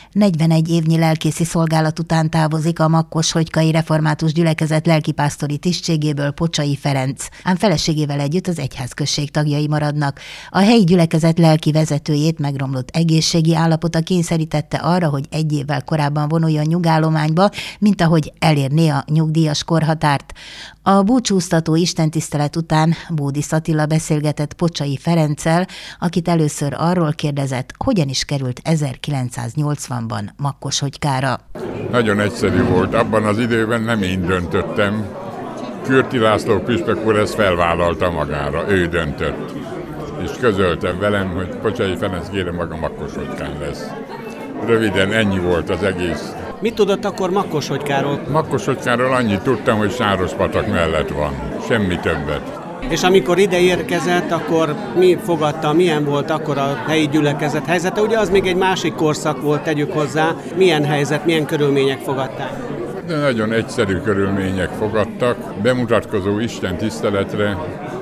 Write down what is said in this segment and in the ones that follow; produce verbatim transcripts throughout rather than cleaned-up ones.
negyvenegy évnyi lelkészi szolgálat után távozik a Makkos-Hogykai Református Gyülekezet lelkipásztori tisztségéből Pocsai Ferenc, ám feleségével együtt az egyházközség tagjai maradnak. A helyi gyülekezet lelki vezetőjét megromlott egészségi állapota kényszerítette arra, hogy egy évvel korábban vonuljon nyugállományba, mint ahogy elérné a nyugdíjas korhatárt. A búcsúztató istentisztelet után Bódis Attila beszélgetett Pocsai Ferenccel, akit először arról kérdezett, hogyan is került ezerkilencszáznyolcvanban Makkos-Hogykára. Nagyon egyszerű volt. Abban az időben nem én döntöttem. Kürti László püspök úr ezt felvállalta magára. Ő döntött. És közöltem velem, hogy Pocsai Ferenc, kérem maga Makkos-Hogykán lesz. Röviden ennyi volt az egész. Mit tudott akkor Makkos-Hogykáról? Makkos-Hogykáról annyit tudtam, hogy Sárospatak mellett van. Semmi többet. És amikor ide érkezett, akkor mi fogadta, milyen volt akkor a helyi gyülekezet helyzete? Ugye az még egy másik korszak volt, tegyük hozzá. Milyen helyzet, milyen körülmények fogadták? De nagyon egyszerű körülmények fogadtak. Bemutatkozó Isten tiszteletre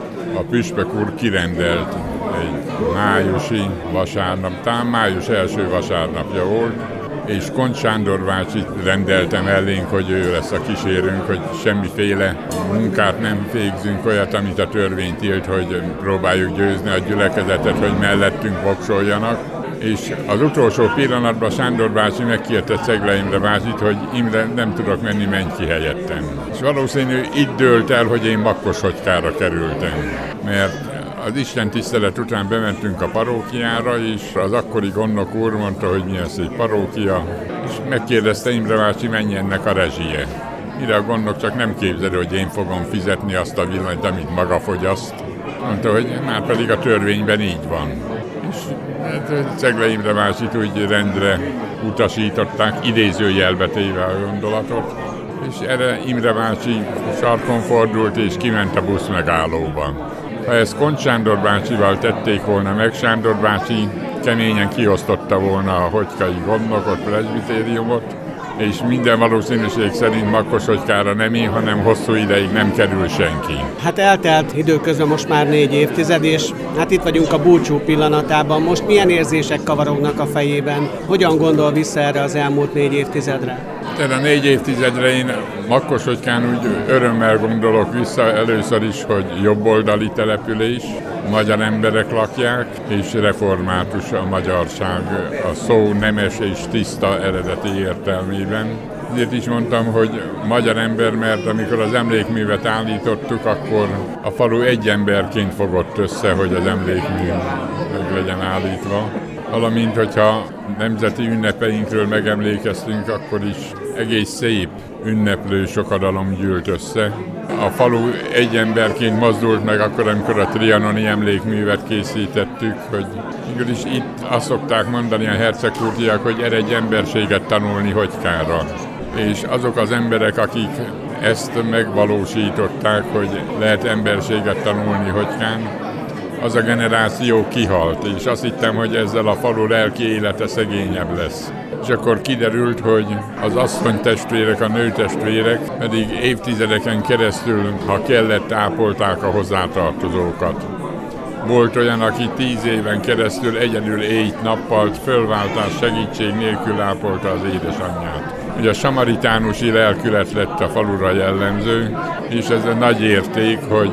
a püspök úr kirendelt egy májusi vasárnap, talán május első vasárnapja volt, és Kont Sándor bácsit rendeltem ellénk, hogy ő lesz a kísérőnk, hogy semmiféle munkát nem végzünk, olyat, amit a törvény tilt, hogy próbáljuk győzni a gyülekezetet, hogy mellettünk voksoljanak. És az utolsó pillanatban Sándor bácsi megkérte Cegle Imre bácsit, hogy Imre, nem tudok menni, menj ki helyettem. És valószínű itt dőlt el, hogy én Makkos-Hogykára kerültem, mert az Isten tisztelet után bementünk a parókiára, és az akkori gondnok úr mondta, hogy milyen szép parókia, és megkérdezte Imre bácsi, mennyi ennek a rezsie. Mire a gondnok csak nem képzeli, hogy én fogom fizetni azt a villanyt, amit maga fogyaszt. Mondta, hogy már pedig a törvényben így van. És hát Cegle Imre bácsit úgy rendre utasították, idézőjelbe téve a gondolatot, és erre Imre bácsi sarkon fordult, és kiment a busz megállóban. Ha ezt Kont Sándor bácsival tették volna meg, Sándor bácsi keményen kiosztotta volna a hogykai gondnokot, presbitériumot, és minden valószínűség szerint Makkos-Hogykára nem én, hanem hosszú ideig nem kerül senki. Hát eltelt időközben most már négy évtized, és hát itt vagyunk a búcsú pillanatában. Most milyen érzések kavarognak a fejében? Hogyan gondol vissza erre az elmúlt négy évtizedre? Erre a négy évtizedre én Makkos-Hogykán úgy örömmel gondolok vissza először is, hogy jobboldali település, magyar emberek lakják, és református a magyarság a szó nemes és tiszta eredeti értelmében. Ezért is mondtam, hogy magyar ember, mert amikor az emlékművet állítottuk, akkor a falu egy emberként fogott össze, hogy az emlékmű meg legyen állítva. Valamint, hogyha nemzeti ünnepeinkről megemlékeztünk, akkor is egész szép ünneplő sokadalom gyűlt össze. A falu egy emberként mozdult meg akkor, amikor a trianoni emlékművet készítettük, hogy mégis itt azt szokták mondani a hercegkurtiak, hogy eredj emberséget tanulni Hogykára. És azok az emberek, akik ezt megvalósították, hogy lehet emberséget tanulni Hogykán, az a generáció kihalt, és azt hittem, hogy ezzel a falu lelki élete szegényebb lesz. És akkor kiderült, hogy az asszonytestvérek, a nőtestvérek pedig évtizedeken keresztül, ha kellett, ápolták a hozzátartozókat. Volt olyan, aki tíz éven keresztül egyedül éjt-nappalt, fölváltás segítség nélkül ápolta az édesanyját. Ugye a samaritánusi lelkület lett a falura jellemző, és ez egy nagy érték, hogy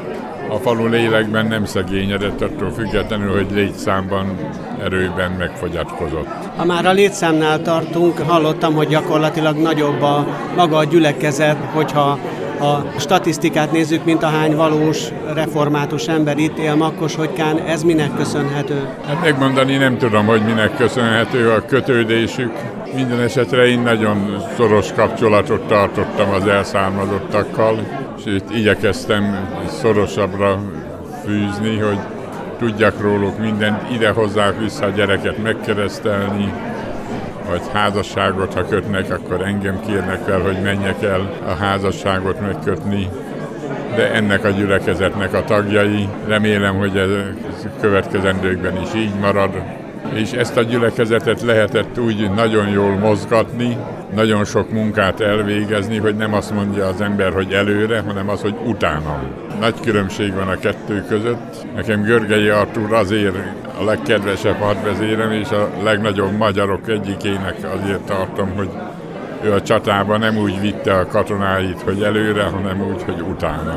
a falu lélekben nem szegényedett, attól függetlenül, hogy létszámban, erőben megfogyatkozott. Ha már a létszámnál tartunk, hallottam, hogy gyakorlatilag nagyobb a maga a gyülekezet, hogyha a statisztikát nézzük, mint ahány valós református ember itt él Makkos-Hogykán, ez minek köszönhető? Hát megmondani nem tudom, hogy minek köszönhető a kötődésük. Minden esetre én nagyon szoros kapcsolatot tartottam az elszármazottakkal, és itt igyekeztem szorosabbra fűzni, hogy tudjak róluk mindent, ide hozzák vissza a gyereket megkeresztelni, vagy házasságot, ha kötnek, akkor engem kérnek fel, hogy menjek el a házasságot megkötni. De ennek a gyülekezetnek a tagjai, remélem, hogy ez a következendőkben is így marad. És ezt a gyülekezetet lehetett úgy nagyon jól mozgatni, nagyon sok munkát elvégezni, hogy nem azt mondja az ember, hogy előre, hanem az, hogy utána. nagy különbség van a kettő között. Nekem Görgei Artúr azért a legkedvesebb hadvezérem, és a legnagyobb magyarok egyikének azért tartom, hogy ő a csatában nem úgy vitte a katonáit, hogy előre, hanem úgy, hogy utána.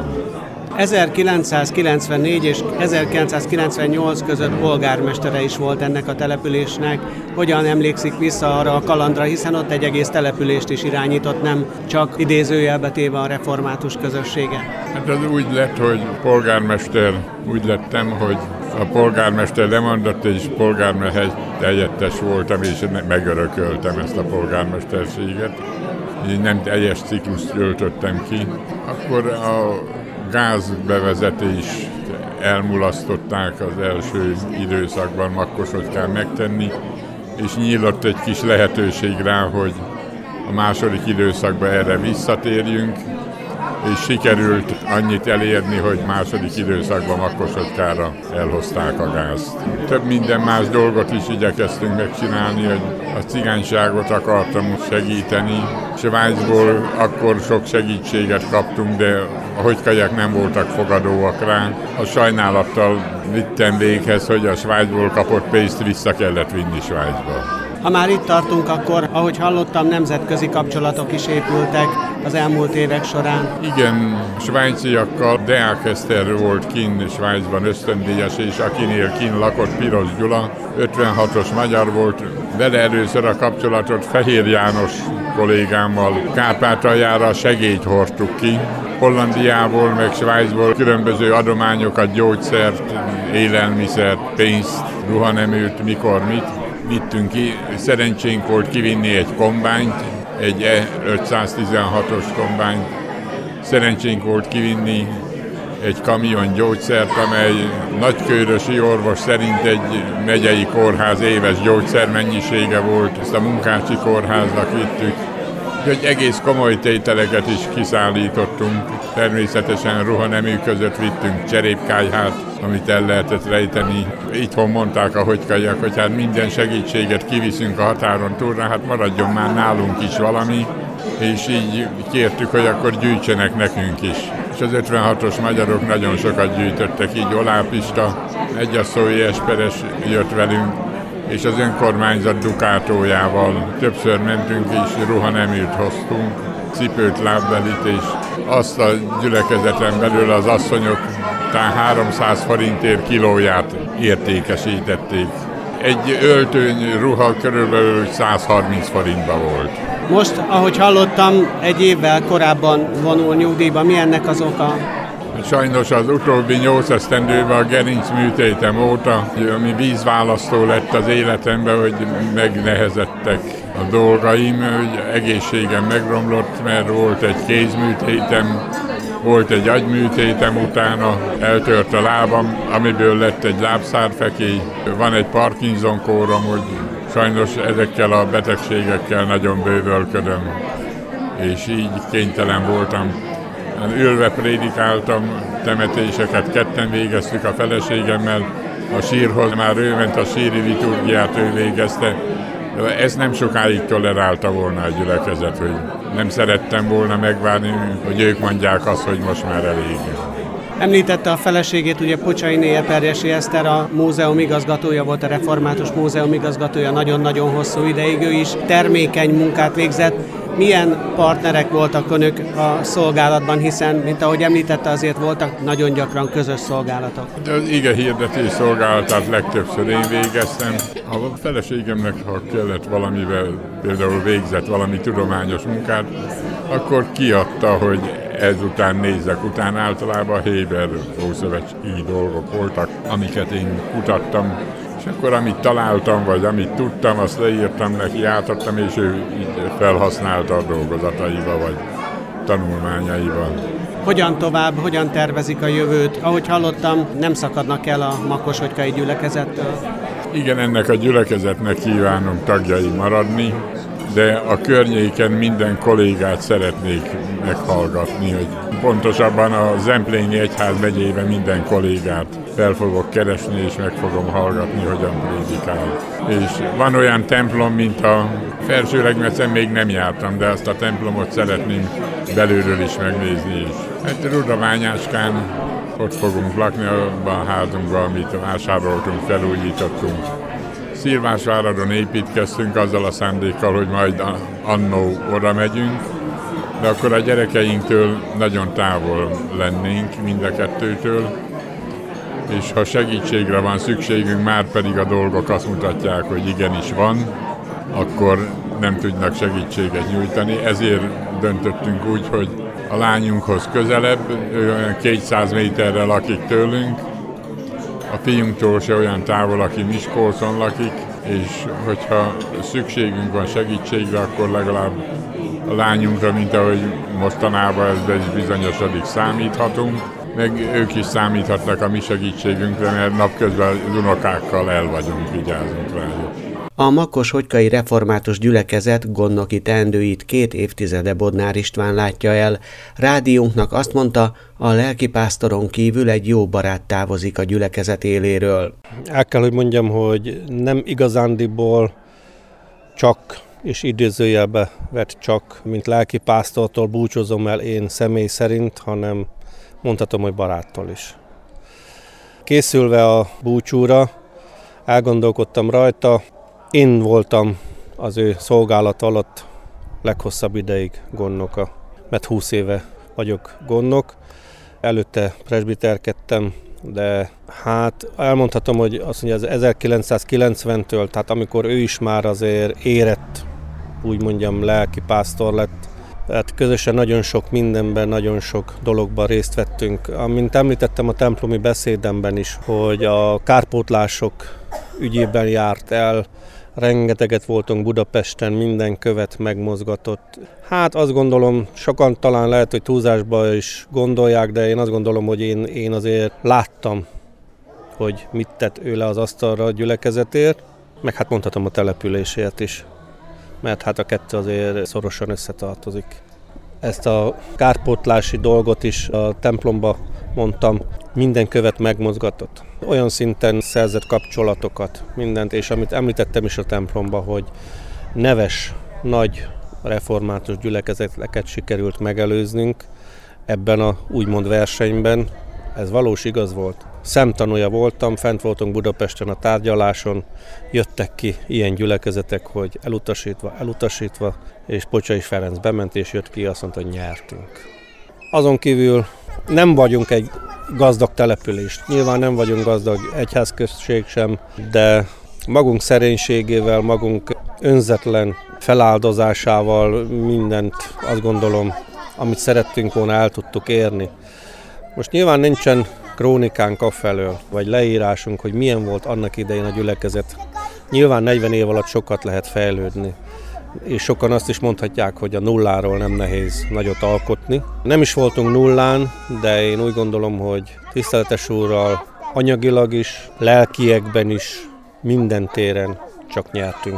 ezerkilencszázkilencvennégy és ezerkilencszázkilencvennyolc között polgármestere is volt ennek a településnek. Hogyan emlékszik vissza arra a kalandra, hiszen ott egy egész települést is irányított, nem csak idézőjelbe téve a református közössége? Hát ez úgy lett, hogy polgármester, úgy lettem, hogy a polgármester lemondott, és polgármester helyettes voltam, és megörököltem ezt a polgármesterséget. Így nem teljes ciklust töltöttem ki. Akkor a gázbevezetést elmulasztották az első időszakban Makkosodkán megtenni, és nyílott egy kis lehetőség rá, hogy a második időszakban erre visszatérjünk, és sikerült annyit elérni, hogy második időszakban Makkosodkára elhozták a gázt. Több minden más dolgot is igyekeztünk megcsinálni, hogy a cigányságot akartam segíteni. Svájcból akkor sok segítséget kaptunk, de a hogykaiak nem voltak fogadóak rá. A sajnálattal vittem véghez, hogy a Svájcból kapott pénzt vissza kellett vinni Svájcba. Ha már itt tartunk, akkor, ahogy hallottam, nemzetközi kapcsolatok is épültek az elmúlt évek során. Igen, svájciakkal Deák Eszter volt kinn Svájcban ösztöndíjas, és akinél kinn lakott Piros Gyula, ötvenhatos magyar volt. Vele először a kapcsolatot Fehér János kollégámmal Kárpátaljára segélyt hordtuk ki. Hollandiából, meg Svájcból különböző adományokat, gyógyszert, élelmiszert, pénzt, ruhaneműt, mikor mit vittünk ki. Szerencsénk volt kivinni egy kombányt, egy E ötszáztizenhatos kombányt. Szerencsénk volt kivinni egy kamion gyógyszert, amely nagykőrösi orvos szerint egy megyei kórház éves gyógyszermennyisége volt. Ezt a Munkácsi kórháznak vittük. Úgyhogy egész komoly tételeket is kiszállítottunk. Természetesen ruhanemű között vittünk cserépkályhát, amit el lehetett rejteni. Itthon mondták a hogykaiak, hogy hát minden segítséget kiviszünk a határon túlra, hát maradjon már nálunk is valami, és így kértük, hogy akkor gyűjtsenek nekünk is. És az ötvenhatos magyarok nagyon sokat gyűjtöttek, így Olá Pista, egyasszói Esperes jött velünk, és az önkormányzat dukátójával többször mentünk és ruhaneműt hoztunk, cipőt, lábbelit, és azt a gyülekezeten belül az asszonyok talán háromszáz forintért kilóját értékesítették. Egy öltöny ruha körülbelül százharminc forintba volt. Most, ahogy hallottam, egy évvel korábban vonul nyugdíjba. Mi ennek az oka? Sajnos az utóbbi nyolc esztendőben a gerincműtétem óta, ami vízválasztó lett az életemben, hogy megnehezettek a dolgaim, hogy egészségem megromlott, mert volt egy kézműtétem, volt egy agyműtétem utána, eltört a lábam, amiből lett egy lábszárfekély. Van egy Parkinson kórom, hogy sajnos ezekkel a betegségekkel nagyon bővölködöm, és így kénytelen voltam. Ülve prédikáltam, temetéseket ketten végeztük a feleségemmel, a sírhoz már ő ment, a síri liturgiát ő végezte. Ezt nem sokáig tolerálta volna a gyülekezet, hogy nem szerettem volna megvárni, hogy ők mondják azt, hogy most már elég. Említette a feleségét, ugye Pocsainé Eperjesi Eszter, a múzeum igazgatója volt, a Református Múzeum igazgatója nagyon-nagyon hosszú ideig, ő is termékeny munkát végzett. Milyen partnerek voltak önök a szolgálatban, hiszen, mint ahogy említette, azért voltak nagyon gyakran közös szolgálatok? De az ige hirdetés szolgálatát legtöbbször én végeztem. A feleségemnek, ha kellett valamivel, például végzett valami tudományos munkát, akkor kiadta, hogy ezután nézzek után. Általában Héber ószövetségi dolgok voltak, amiket én kutattam. És akkor amit találtam, vagy amit tudtam, azt leírtam neki, átadtam, és ő így felhasználta a dolgozataiba, vagy tanulmányaiba. Hogyan tovább, hogyan tervezik a jövőt? Ahogy hallottam, nem szakadnak el a makkoshogykai gyülekezettől. Igen, ennek a gyülekezetnek kívánunk tagjai maradni, de a környéken minden kollégát szeretnék meghallgatni, hogy pontosabban a Zemplényi Egyházmegyében minden kollégát fel fogok keresni, és meg fogom hallgatni, hogyan prédikál. És van olyan templom, mint a Felsőlegmecen még nem jártam, de azt a templomot szeretném belülről is megnézni is. Hát Rudamányáskán ott fogunk lakni abban a házunkban, amit vásároltunk, felújítottunk. Szilvásváradon építkeztünk azzal a szándékkal, hogy majd annó oda megyünk, de akkor a gyerekeinktől nagyon távol lennénk, mind a kettőtől, és ha segítségre van szükségünk, már pedig a dolgok azt mutatják, hogy igenis van, akkor nem tudnak segítséget nyújtani. Ezért döntöttünk úgy, hogy a lányunkhoz közelebb, ő olyan kétszáz méterre lakik tőlünk, a fiunktól se olyan távol, aki Miskolcon lakik, és hogyha szükségünk van segítségre, akkor legalább a lányunkra, mint ahogy mostanában ez is bizonyosodik, számíthatunk, meg ők is számíthatnak a mi segítségünkre, mert napközben az unokákkal el vagyunk, vigyázunk rájuk. A Makkos-Hogykai Református Gyülekezet gondnoki teendőit két évtizede Bodnár István látja el. Rádiónknak azt mondta, a lelkipásztoron kívül egy jó barát távozik a gyülekezet éléről. El kell, hogy mondjam, hogy nem igazándiból csak, és idézőjelbe vett csak, mint lelkipásztortól búcsúzom el én személy szerint, hanem mondhatom, hogy baráttól is. Készülve a búcsúra, elgondolkodtam rajta. Én voltam az ő szolgálat alatt leghosszabb ideig gondnoka, mert húsz éve vagyok gondnok. Előtte presbiterkedtem, de hát elmondhatom, hogy azt mondja, az ezerkilencszázkilencventől, tehát amikor ő is már azért érett, úgy mondjam, lelkipásztor lett, hát közösen nagyon sok mindenben, nagyon sok dologban részt vettünk. Amint említettem a templomi beszédemben is, hogy a kárpótlások ügyében járt el, rengeteget voltunk Budapesten, minden követ megmozgatott. Hát azt gondolom, sokan talán lehet, hogy túlzásba is gondolják, de én azt gondolom, hogy én, én azért láttam, hogy mit tett ő le az asztalra a gyülekezetért, meg hát mondhatom a településért is, mert hát a kettő azért szorosan összetartozik. Ezt a kárpótlási dolgot is a templomba mondtam, minden követ megmozgatott. Olyan szinten szerzett kapcsolatokat, mindent, és amit említettem is a templomba, hogy neves, nagy református gyülekezeteket sikerült megelőznünk ebben a úgymond versenyben. Ez valós igaz volt. Szemtanúja voltam, fent voltunk Budapesten a tárgyaláson, jöttek ki ilyen gyülekezetek, hogy elutasítva, elutasítva, és Pocsai Ferenc bement és jött ki, azt mondta, hogy nyertünk. Azon kívül nem vagyunk egy gazdag település, nyilván nem vagyunk gazdag egyházközség sem, de magunk szerénységével, magunk önzetlen feláldozásával mindent, azt gondolom, amit szerettünk volna, el tudtuk érni. Most nyilván nincsen krónikánk afelől, vagy leírásunk, hogy milyen volt annak idején a gyülekezet. Nyilván negyven év alatt sokat lehet fejlődni, és sokan azt is mondhatják, hogy a nulláról nem nehéz nagyot alkotni. Nem is voltunk nullán, de én úgy gondolom, hogy tiszteletes úrral anyagilag is, lelkiekben is, minden téren csak nyertünk.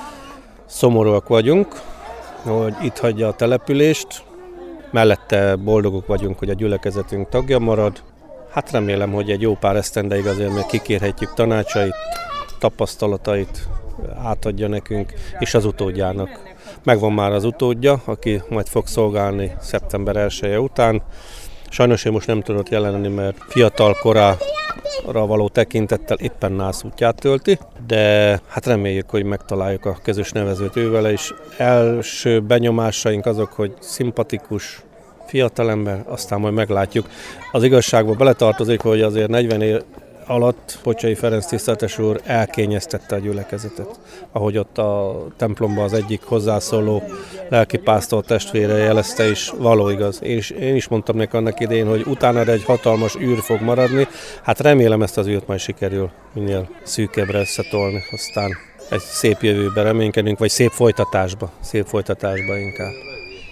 Szomorúak vagyunk, hogy itt hagyja a települést, mellette boldogok vagyunk, hogy a gyülekezetünk tagja marad. Hát remélem, hogy egy jó pár esztendeig azért még kikérhetjük tanácsait, tapasztalatait, átadja nekünk, és az utódjának. Megvan már az utódja, aki majd fog szolgálni szeptember elseje után. Sajnos én most nem tudott jelenni, mert fiatal korára való tekintettel éppen nászútját tölti, de hát reméljük, hogy megtaláljuk a közös nevezőt ővele, és első benyomásaink azok, hogy szimpatikus, fiatalember, aztán majd meglátjuk. Az igazságba beletartozik, hogy azért negyven év alatt Pocsai Ferenc tiszteletes úr elkényeztette a gyülekezetet. Ahogy ott a templomban az egyik hozzászóló lelkipásztor testvére jelezte is, való igaz. És én is mondtam neki annak idején, hogy utána egy hatalmas űr fog maradni. Hát remélem, ezt az űrt majd sikerül minél szűkebbre összetolni. Aztán egy szép jövőbe reménykedünk, vagy szép folytatásba, szép folytatásba inkább.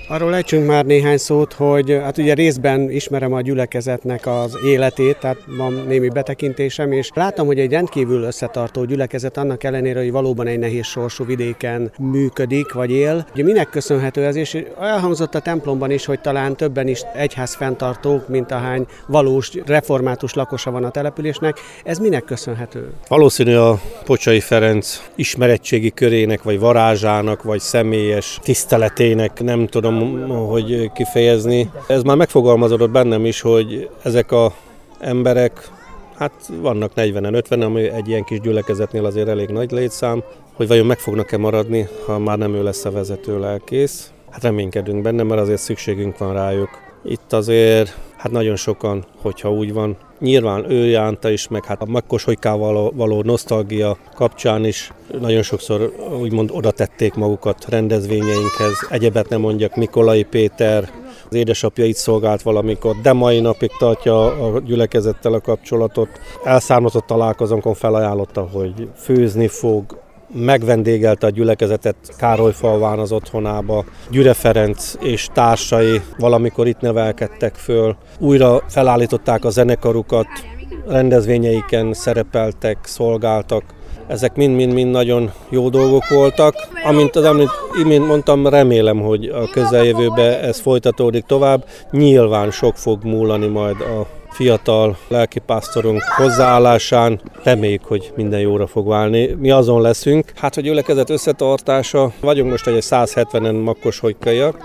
Arról ejtsünk már néhány szót, hogy hát ugye részben ismerem a gyülekezetnek az életét, tehát van némi betekintésem, és látom, hogy egy rendkívül összetartó gyülekezet annak ellenére, hogy valóban egy nehéz sorsú vidéken működik, vagy él. Ugye minek köszönhető ez, és elhangzott a templomban is, hogy talán többen is egyház fenntartók, mint ahány valós református lakosa van a településnek. Ez minek köszönhető? Valószínű a Pocsai Ferenc ismeretségi körének, vagy varázsának, vagy személyes tiszteletének, nem tudom, hogy kifejezni. Ez már megfogalmazódott bennem is, hogy ezek az emberek, hát vannak negyvenen, ötvenen, ami egy ilyen kis gyülekezetnél azért elég nagy létszám, hogy vajon meg fognak-e maradni, ha már nem ő lesz a vezető lelkész. Hát reménykedünk benne, mert azért szükségünk van rájuk. Itt azért hát nagyon sokan, hogyha úgy van, nyilván ő jánta is, meg hát a Makkoshojkával való, való nosztalgia kapcsán is nagyon sokszor úgymond oda tették magukat rendezvényeinkhez. Egyebet nem mondjak, Mikolai Péter, az édesapja itt szolgált valamikor, de mai napig tartja a gyülekezettel a kapcsolatot. Elszármazott találkozónkon felajánlotta, hogy főzni fog, megvendégelte a gyülekezetet Károlyfalván az otthonába. Gyüre Ferenc és társai valamikor itt nevelkedtek föl. Újra felállították a zenekarukat, rendezvényeiken szerepeltek, szolgáltak. Ezek mind-mind-mind nagyon jó dolgok voltak. Amint, amint imént mondtam, remélem, hogy a közeljövőben ez folytatódik tovább. Nyilván sok fog múlani majd a fiatal lelkipásztorunk hozzáállásán. Reméljük, hogy minden jóra fog válni. Mi azon leszünk. Hát, hogy gyülekezet összetartása, vagyunk most egy száz hetvenen makkoshojkaiak.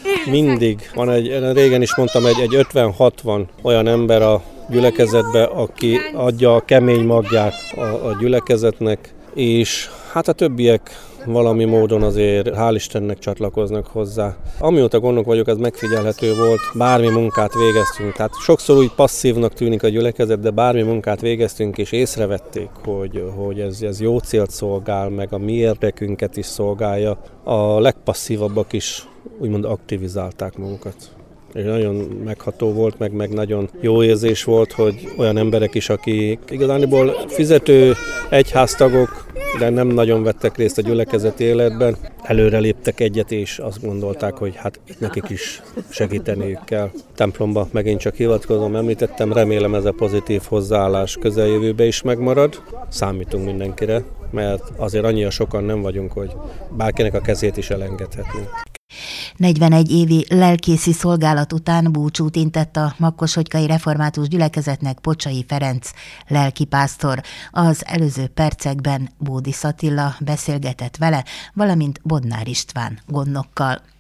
Mindig van egy, régen is mondtam, egy, egy ötven-hatvan olyan ember a gyülekezetbe, aki adja a kemény magját a, a gyülekezetnek, és hát a többiek valami módon azért hál' Istennek csatlakoznak hozzá. Amióta gondok vagyok, ez megfigyelhető volt, bármi munkát végeztünk. Tehát sokszor úgy passzívnak tűnik a gyülekezet, de bármi munkát végeztünk, és észrevették, hogy, hogy ez, ez jó célt szolgál, meg a mi érdekünket is szolgálja. A legpasszívabbak is úgymond aktivizálták magukat. És nagyon megható volt, meg, meg nagyon jó érzés volt, hogy olyan emberek is, akik igazániból fizető egyháztagok, de nem nagyon vettek részt a gyülekezeti életben, előre léptek egyet, és azt gondolták, hogy hát itt nekik is segíteniük kell. Templomba megint csak hivatkozom, említettem, remélem ez a pozitív hozzáállás közeljövőben is megmarad. Számítunk mindenkire, mert azért annyira sokan nem vagyunk, hogy bárkinek a kezét is elengedhetnénk. negyvenegy évi lelkészi szolgálat után búcsút intett a Makkoshojkai Református Gyülekezetnek Pocsai Ferenc lelkipásztor. Az előző percekben Bódis Attila beszélgetett vele, valamint Bodnár István gondnokkal.